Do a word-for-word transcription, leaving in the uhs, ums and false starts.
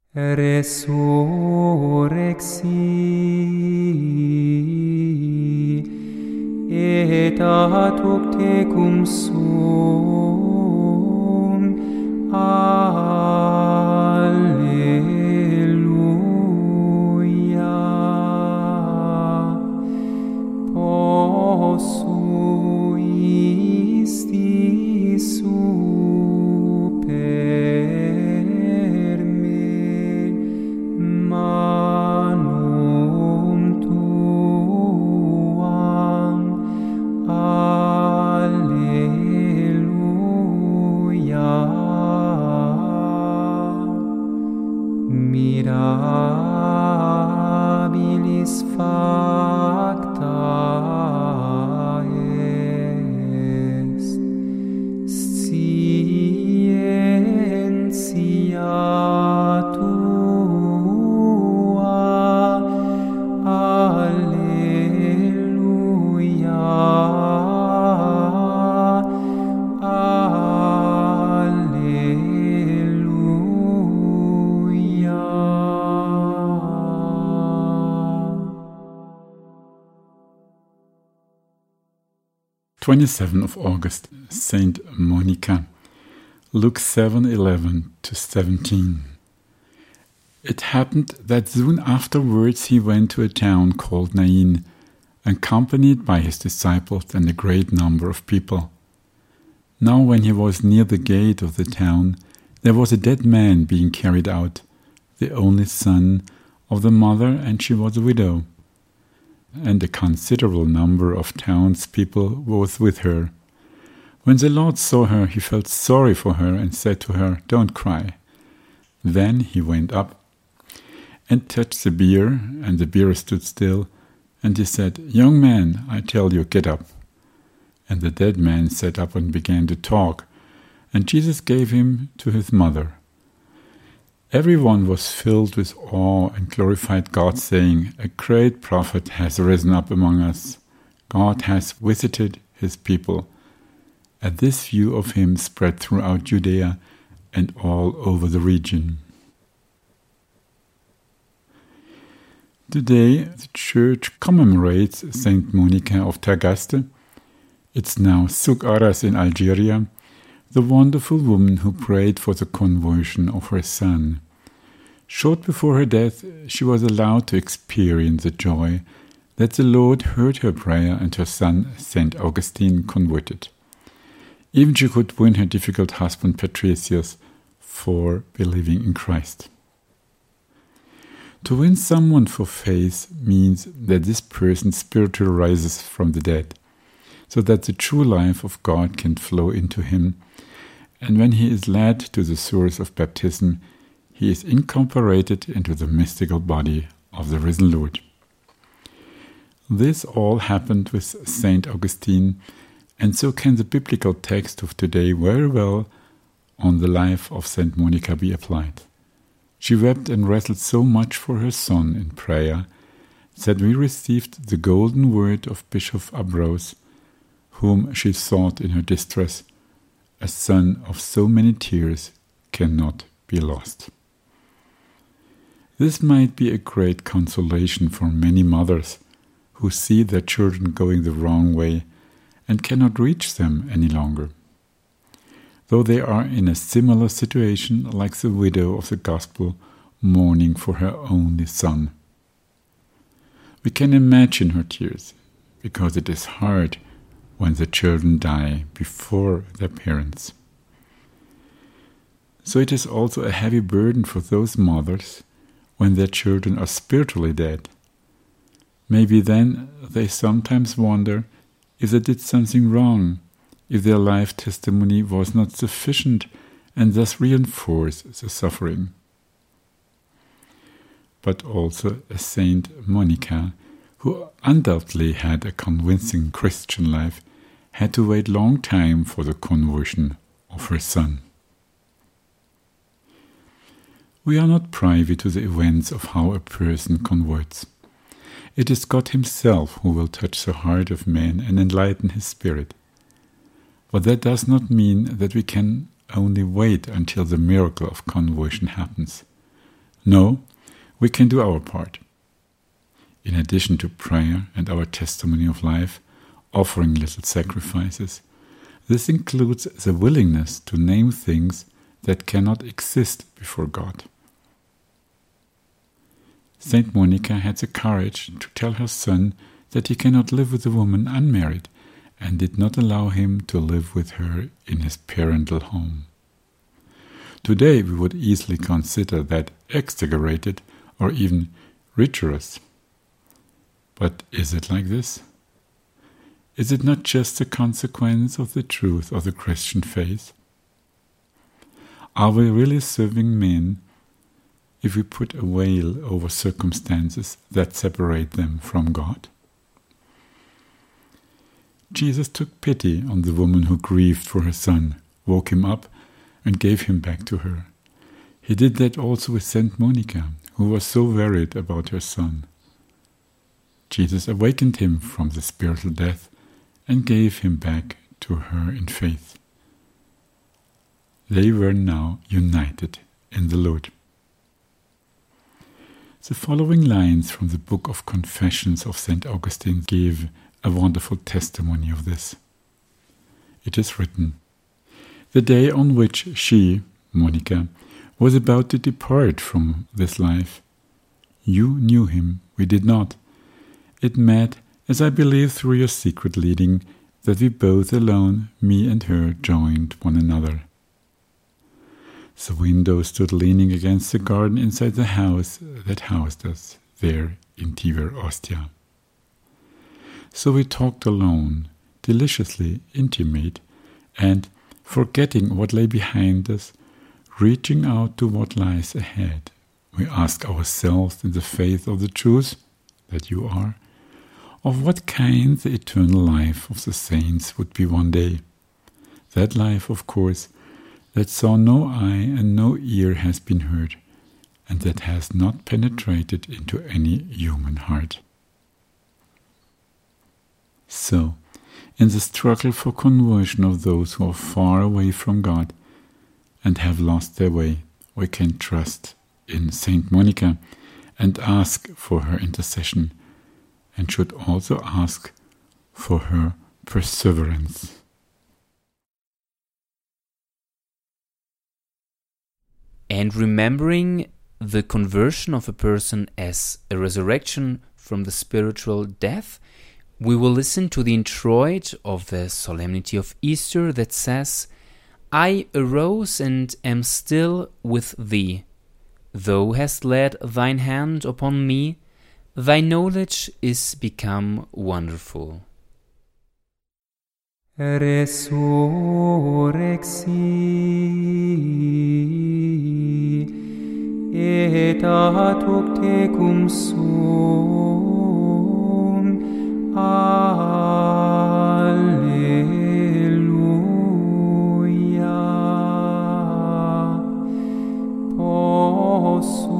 resurrexi et ad hoc tecum sum. Alleluia. Possuisti super me manum tuam. Alleluia. Mirabilis facta est scientia tua. Alleluia. twenty-seventh of August, Saint Monica. Luke seven eleven to seventeen. It happened that soon afterwards he went to a town called Nain, accompanied by his disciples and a great number of people. Now when he was near the gate of the town, there was a dead man being carried out, the only son of the mother, and she was a widow. And a considerable number of townspeople was with her. When the Lord saw her, he felt sorry for her and said to her, "Don't cry." Then he went up and touched the bier, and the bier stood still, and he said, "Young man, I tell you, get up." And the dead man sat up and began to talk, and Jesus gave him to his mother. Everyone was filled with awe and glorified God, saying, "A great prophet has risen up among us. God has visited his people." And this view of him spread throughout Judea and all over the region. Today, the Church commemorates Saint Monica of Tagaste. It's now Souk Ahras in Algeria, the wonderful woman who prayed for the conversion of her son. Short before her death, she was allowed to experience the joy that the Lord heard her prayer and her son, Saint Augustine, converted. Even she could win her difficult husband Patricius for believing in Christ. To win someone for faith means that this person spiritually rises from the dead, so that the true life of God can flow into him, and when he is led to the source of baptism, he is incorporated into the mystical body of the risen Lord. This all happened with Saint Augustine, and so can the biblical text of today very well on the life of Saint Monica be applied. She wept and wrestled so much for her son in prayer that we received the golden word of Bishop Ambrose, whom she sought in her distress. A son of so many tears cannot be lost. This might be a great consolation for many mothers who see their children going the wrong way and cannot reach them any longer, though they are in a similar situation like the widow of the Gospel mourning for her only son. We can imagine her tears, because it is hard when the children die before their parents. So it is also a heavy burden for those mothers when their children are spiritually dead. Maybe then they sometimes wonder if they did something wrong, if their life testimony was not sufficient and thus reinforced the suffering. But also a Saint Monica, who undoubtedly had a convincing Christian life, had to wait long time for the conversion of her son. We are not privy to the events of how a person converts. It is God himself who will touch the heart of man and enlighten his spirit. But that does not mean that we can only wait until the miracle of conversion happens. No, we can do our part. In addition to prayer and our testimony of life, offering little sacrifices, this includes the willingness to name things that cannot exist before God. Saint Monica had the courage to tell her son that he cannot live with a woman unmarried, and did not allow him to live with her in his parental home. Today we would easily consider that exaggerated or even rigorous. But is it like this? Is it not just a consequence of the truth of the Christian faith? Are we really serving men if we put a veil over circumstances that separate them from God? Jesus took pity on the woman who grieved for her son, woke him up, and gave him back to her. He did that also with Saint Monica, who was so worried about her son. Jesus awakened him from the spiritual death and gave him back to her in faith. They were now united in the Lord. The following lines from the Book of Confessions of Saint Augustine give a wonderful testimony of this. It is written, "The day on which she, Monica, was about to depart from this life, you knew him, we did not. It met, as I believe through your secret leading, that we both alone, me and her, joined one another. The window stood leaning against the garden inside the house that housed us there in Tiber Ostia. So we talked alone, deliciously intimate, and, forgetting what lay behind us, reaching out to what lies ahead, we ask ourselves in the faith of the truth that you are, of what kind the eternal life of the saints would be one day. That life, of course, that saw no eye and no ear has been heard, and that has not penetrated into any human heart." So, in the struggle for conversion of those who are far away from God and have lost their way, we can trust in Saint Monica and ask for her intercession, and should also ask for her perseverance. And remembering the conversion of a person as a resurrection from the spiritual death, we will listen to the introit of the Solemnity of Easter that says, "I arose and am still with thee. Thou hast laid thine hand upon me, thy knowledge is become wonderful." Resurrexi et ad hoc tecum sum. Alleluia. Possum